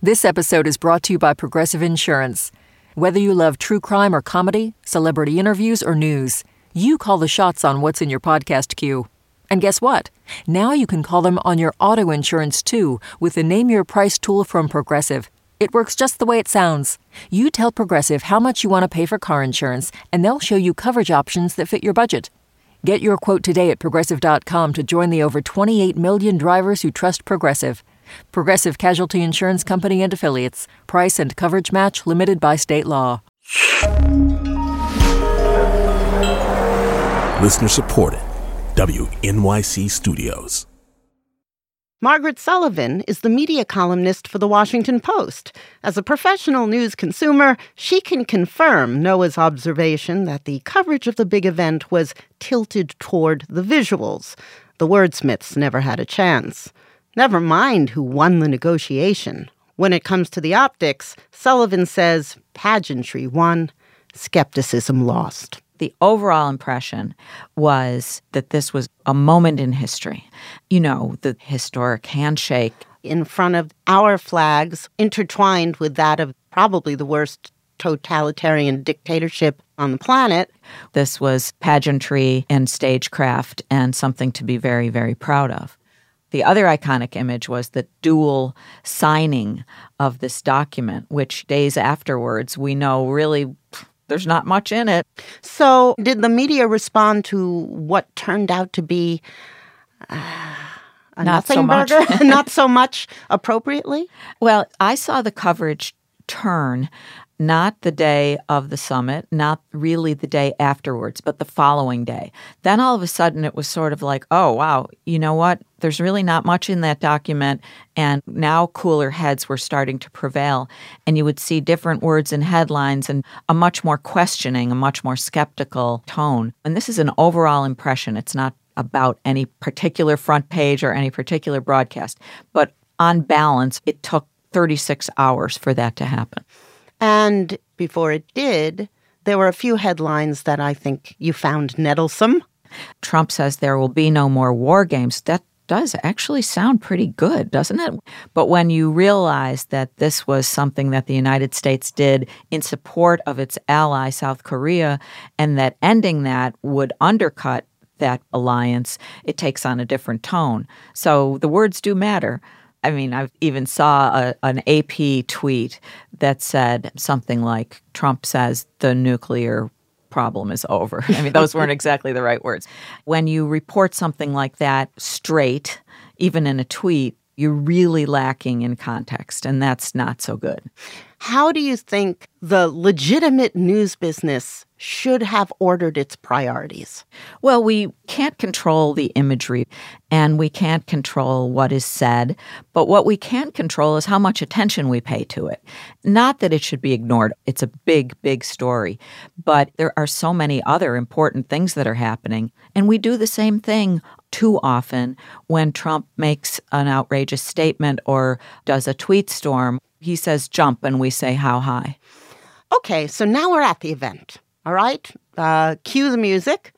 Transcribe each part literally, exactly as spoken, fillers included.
This episode is brought to you by Progressive Insurance. Whether you love true crime or comedy, celebrity interviews or news, you call the shots on what's in your podcast queue. And guess what? Now you can call them on your auto insurance too with the Name Your Price tool from Progressive. It works just the way it sounds. You tell Progressive how much you want to pay for car insurance, and they'll show you coverage options that fit your budget. Get your quote today at Progressive dot com to join the over twenty-eight million drivers who trust Progressive. Progressive Casualty Insurance Company and Affiliates. Price and coverage match limited by state law. Listener supported. W N Y C Studios. Margaret Sullivan is the media columnist for The Washington Post. As a professional news consumer, she can confirm Noah's observation that the coverage of the big event was tilted toward the visuals. The wordsmiths never had a chance. Never mind who won the negotiation. When it comes to the optics, Sullivan says pageantry won, skepticism lost. The overall impression was that this was a moment in history. You know, the historic handshake. In front of our flags, intertwined with that of probably the worst totalitarian dictatorship on the planet. This was pageantry and stagecraft and something to be very, very proud of. The other iconic image was the dual signing of this document, which days afterwards we know really there's not much in it. So did the media respond to what turned out to be uh, a not nothing so much. burger? Not so much appropriately? Well, I saw the coverage turn not the day of the summit, not really the day afterwards, but the following day. Then all of a sudden it was sort of like, oh, wow, you know what? There's really not much in that document. And now cooler heads were starting to prevail. And you would see different words in headlines and a much more questioning, a much more skeptical tone. And this is an overall impression. It's not about any particular front page or any particular broadcast. But on balance, it took thirty-six hours for that to happen. And before it did, there were a few headlines that I think you found nettlesome. Trump says there will be no more war games. That does actually sound pretty good, doesn't it? But when you realize that this was something that the United States did in support of its ally, South Korea, and that ending that would undercut that alliance, it takes on a different tone. So the words do matter. I mean, I even saw a, an A P tweet that said something like, Trump says the nuclear problem is over. I mean, those weren't exactly the right words. When you report something like that straight, even in a tweet, you're really lacking in context, and that's not so good. How do you think the legitimate news business should have ordered its priorities? Well, we can't control the imagery and we can't control what is said, but what we can control is how much attention we pay to it. Not that it should be ignored. It's a big, big story, but there are so many other important things that are happening, and we do the same thing too often when Trump makes an outrageous statement or does a tweet storm. He says jump, and we say how high. Okay, so now we're at the event, all right? Uh, cue the music.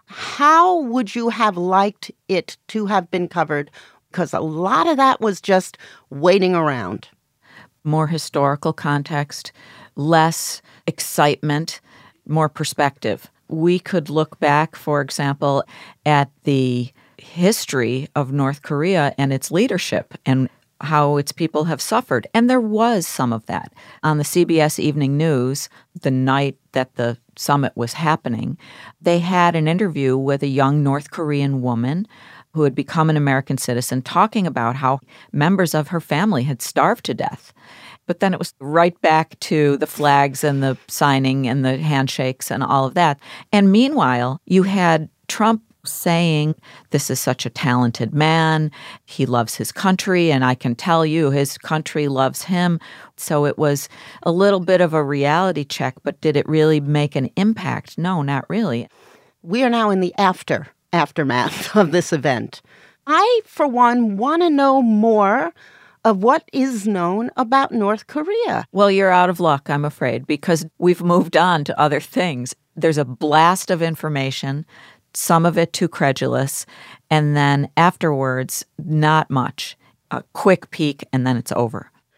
How would you have liked it to have been covered? Because a lot of that was just waiting around. More historical context, less excitement, more perspective. We could look back, for example, at the history of North Korea and its leadership and how its people have suffered. And there was some of that. On the C B S Evening News, the night that the summit was happening, they had an interview with a young North Korean woman who had become an American citizen talking about how members of her family had starved to death. But then it was right back to the flags and the signing and the handshakes and all of that. And meanwhile, you had Trump saying, this is such a talented man. He loves his country, and I can tell you his country loves him. So it was a little bit of a reality check, but did it really make an impact? No, not really. We are now in the after, aftermath of this event. I, for one, want to know more of what is known about North Korea. Well, you're out of luck, I'm afraid, because we've moved on to other things. There's a blast of information, some of it too credulous, and then afterwards, not much. A quick peek, and then it's over.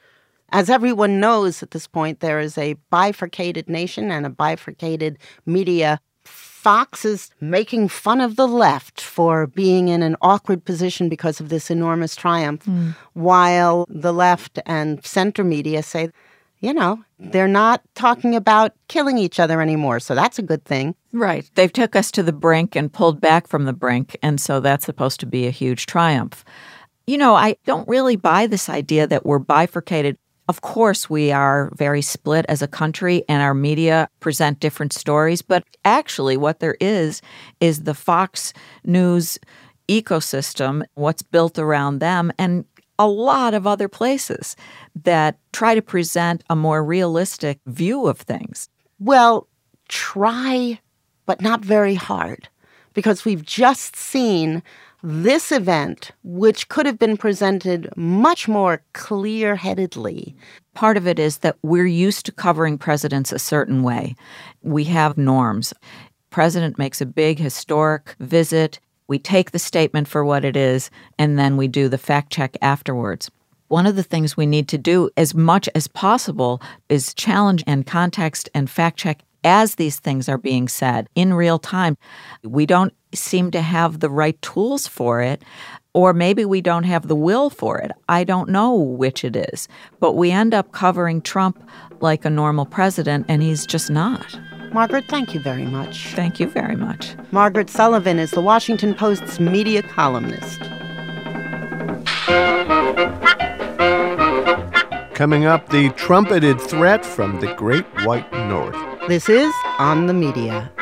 As everyone knows at this point, there is a bifurcated nation and a bifurcated media. Fox is making fun of the left for being in an awkward position because of this enormous triumph, mm. while the left and center media say, you know, they're not talking about killing each other anymore, so that's a good thing. Right. They've took us to the brink and pulled back from the brink, and so that's supposed to be a huge triumph. You know, I don't really buy this idea that we're bifurcated. Of course, we are very split as a country, and our media present different stories, but actually what there is is the Fox News ecosystem, what's built around them, and a lot of other places that try to present a more realistic view of things. Well, try, but not very hard, because we've just seen this event, which could have been presented much more clear-headedly. Part of it is that we're used to covering presidents a certain way. We have norms. President makes a big historic visit. We take the statement for what it is, and then we do the fact check afterwards. One of the things we need to do as much as possible is challenge and context and fact check as these things are being said in real time. We don't seem to have the right tools for it, or maybe we don't have the will for it. I don't know which it is. But we end up covering Trump like a normal president, and he's just not. Margaret, thank you very much. Thank you very much. Margaret Sullivan is the Washington Post's media columnist. Coming up, the trumpeted threat from the Great White North. This is On the Media.